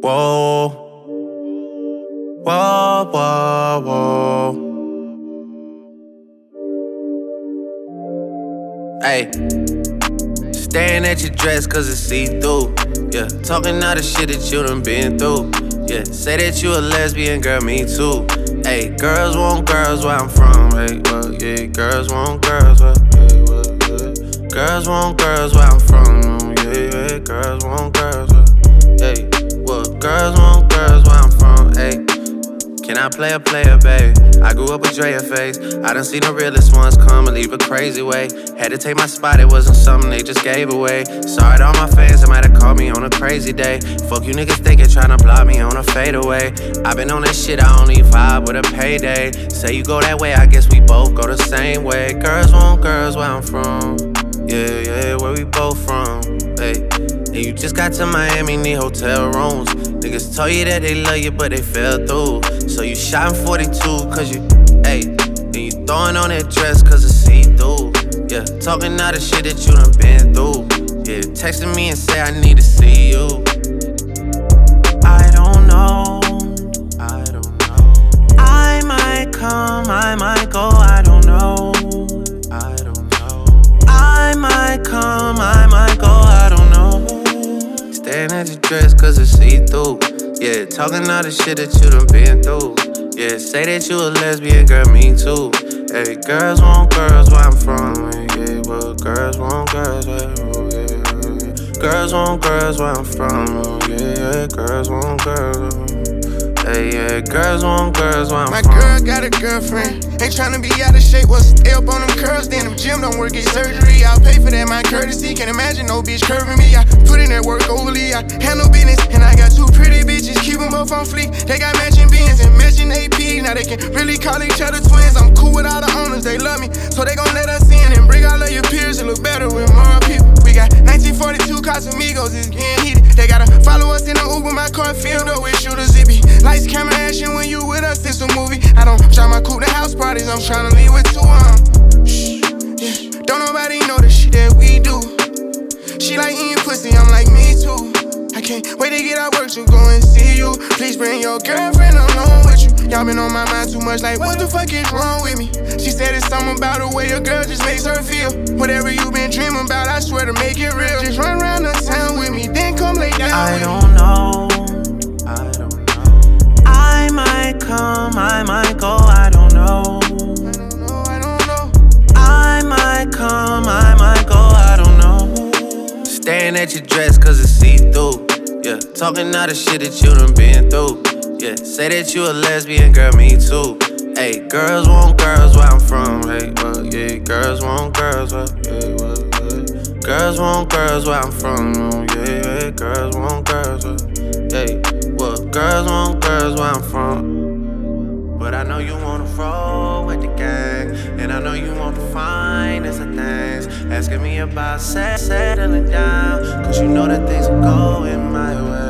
Whoa, whoa, whoa, whoa. Ay, staring at your dress cause it's see-through. Yeah, talking all the shit that you done been through. Yeah, say that you a lesbian, girl, me too. Ay, girls want girls where I'm from. Hey, well, yeah, girls want girls where, yeah, well, yeah. Girls want girls where I'm from. Yeah, yeah, girls want girls where, hey, well, girls want girls where I'm from. Hey, can I play a player, babe? I grew up with Drea face. I done seen the realest ones come and leave a crazy way. Had to take my spot, it wasn't something they just gave away. Sorry to all my fans that might have called me on a crazy day. Fuck you niggas thinking tryna block me on a fadeaway. I been on that shit, I only vibe with a payday. Say you go that way, I guess we both go the same way. Girls want girls where I'm from. Yeah, yeah, where we both from. Hey, and you just got to Miami, need hotel rooms. Niggas told you that they love you, but they fell through. So you shot in 42, cause you, ayy. And you throwing on that dress, cause it's see-through. Yeah, talking all the shit that you done been through. Yeah, texting me and say I need to see you. I don't know, I don't know. I might come, I might go, I don't know. I don't know. I might come, I might go, I don't know. Staring at your dress cause it's see-through. Yeah, talking all the shit that you done been through. Yeah, say that you a lesbian, girl, me too. Hey, girls want girls where I'm from. Yeah, well, girls want girls where, oh, yeah. Girls want girls where I'm from. Oh, yeah, girls want girls. Hey, yeah, girls want girls where I'm from. My girl got a girlfriend. Ain't tryna be out of shape. What's stay up on them curls? Then the gym don't work, get surgery. I'll pay for that, my courtesy. Can't imagine no bitch curving me. I put in that work overly. I handle business. And I got two pretty bitches. Keep them both on fleek. They got matching beans and matching AP. Now they can really call each other twins. I'm cool with all the owners. They love me. So they gon' let us in and bring all of your peers. It look better with more people. We got 1942 Casamigos. It's getting heated. They gotta follow us in the Uber. My car filled up with shooters. It be lights, camera, action. When you with us, it's a movie. I don't try my coupe to house parties. I'm tryna leave with two shh, yeah. Don't nobody know the shit that we do. She like eating pussy, I'm like me too. I can't wait to get out work to go and see you. Please bring your girlfriend along with you. Y'all been on my mind too much, like what the fuck is wrong with me? She said it's something about the way a girl just makes her feel. Whatever you been dreaming about, I swear to make it real. Just run around the town with me, then come lay down I with don't know, I don't know. I might come, I might go, I don't know. I don't know. I might come, I might go, I don't know. Staring at your dress cause it's see-through. Yeah, talking all the shit that you done been through. Yeah, say that you a lesbian, girl, me too. Hey, girls want girls where I'm from. Hey, well, yeah, girls want girls where, yeah, well, yeah. Girls want girls where I'm from. Oh, yeah, yeah, girls want girls where, hey, well, girls want girls where I'm from. But I know you wanna roll with the gang, and I know you want the finest of things. Asking me about settling down, cause you know that things are going my way.